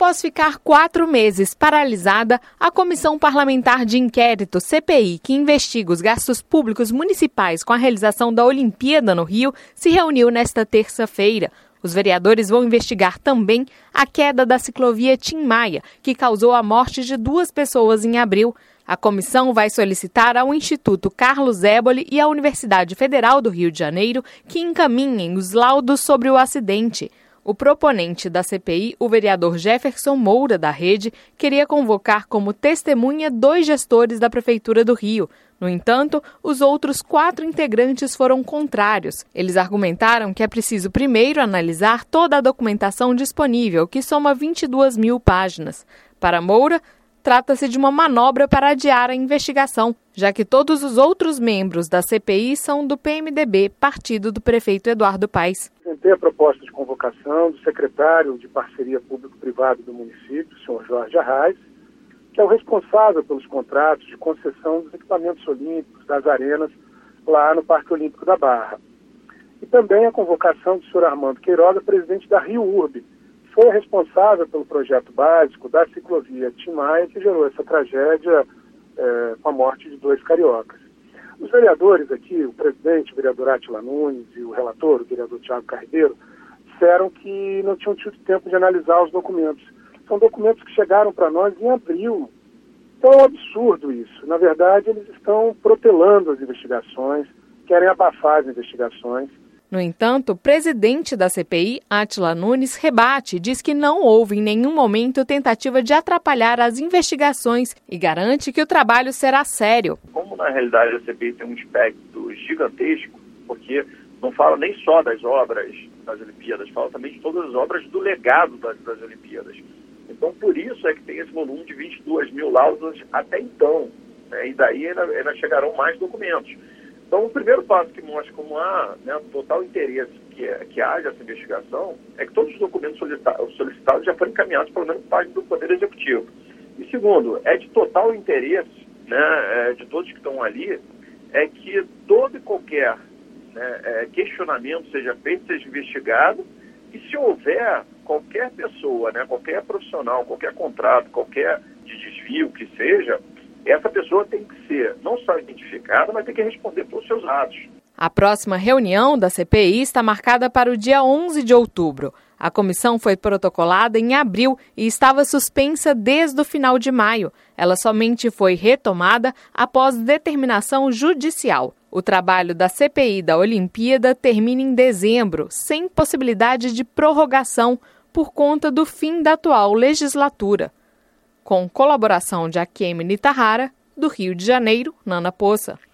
Após ficar 4 meses paralisada, a Comissão Parlamentar de Inquérito, CPI, que investiga os gastos públicos municipais com a realização da Olimpíada no Rio, se reuniu nesta terça-feira. Os vereadores vão investigar também a queda da ciclovia Tim Maia, que causou a morte de 2 pessoas em abril. A comissão vai solicitar ao Instituto Carlos Éboli e à Universidade Federal do Rio de Janeiro que encaminhem os laudos sobre o acidente. O proponente da CPI, o vereador Jefferson Moura, da Rede, queria convocar como testemunha 2 gestores da Prefeitura do Rio. No entanto, os outros 4 integrantes foram contrários. Eles argumentaram que é preciso primeiro analisar toda a documentação disponível, que soma 22 mil páginas. Para Moura, trata-se de uma manobra para adiar a investigação, já que todos os outros membros da CPI são do PMDB, partido do prefeito Eduardo Paes. Apresentei a proposta de convocação do secretário de Parceria Público-Privada do município, o senhor Jorge Arraes, que é o responsável pelos contratos de concessão dos equipamentos olímpicos, das arenas, lá no Parque Olímpico da Barra. E também a convocação do senhor Armando Queiroga, presidente da Rio Urbe, que foi responsável pelo projeto básico da ciclovia Tim Maia, que gerou essa tragédia com a morte de 2 cariocas. Os vereadores aqui, o presidente, o vereador Átila Nunes, e o relator, o vereador Thiago Carreiro, disseram que não tinham tido tempo de analisar os documentos. São documentos que chegaram para nós em abril. Então é um absurdo isso. Na verdade, eles estão protelando as investigações, querem abafar as investigações. No entanto, o presidente da CPI, Átila Nunes, rebate e diz que não houve em nenhum momento tentativa de atrapalhar as investigações e garante que o trabalho será sério. Como na realidade a CPI tem um espectro gigantesco, porque não fala nem só das obras das Olimpíadas, fala também de todas as obras do legado das Olimpíadas. Então, por isso é que tem esse volume de 22 mil laudos até então, né? E daí ainda chegarão mais documentos. Então, o primeiro passo que mostra como há total interesse que haja essa investigação é que todos os documentos solicitados já foram encaminhados, pelo menos parte do Poder Executivo. E segundo, é de total interesse, de todos que estão ali, é que todo e qualquer questionamento seja feito, seja investigado, e se houver qualquer pessoa, qualquer profissional, qualquer contrato, qualquer desvio que seja, essa pessoa tem que ser não só identificada, mas tem que responder pelos seus atos. A próxima reunião da CPI está marcada para o dia 11 de outubro. A comissão foi protocolada em abril e estava suspensa desde o final de maio. Ela somente foi retomada após determinação judicial. O trabalho da CPI da Olimpíada termina em dezembro, sem possibilidade de prorrogação por conta do fim da atual legislatura. Com colaboração de Akemi Nitahara, do Rio de Janeiro, Nana Poça.